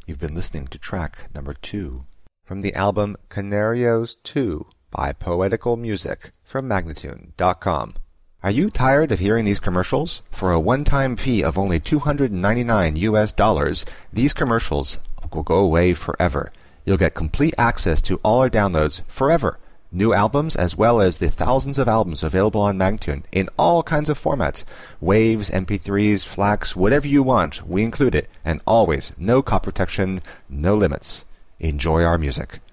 You've been listening to track number 2 from the album Canarios 2 by Poetical Music from Magnatune.com. Are you tired of hearing these commercials? For a one-time fee of only $299, these commercials will go away forever. You'll get complete access to all our downloads forever. New albums as well as the thousands of albums available on Magnatune in all kinds of formats. Waves, MP3s, FLACs, whatever you want, we include it. And always, no copy protection, no limits. Enjoy our music.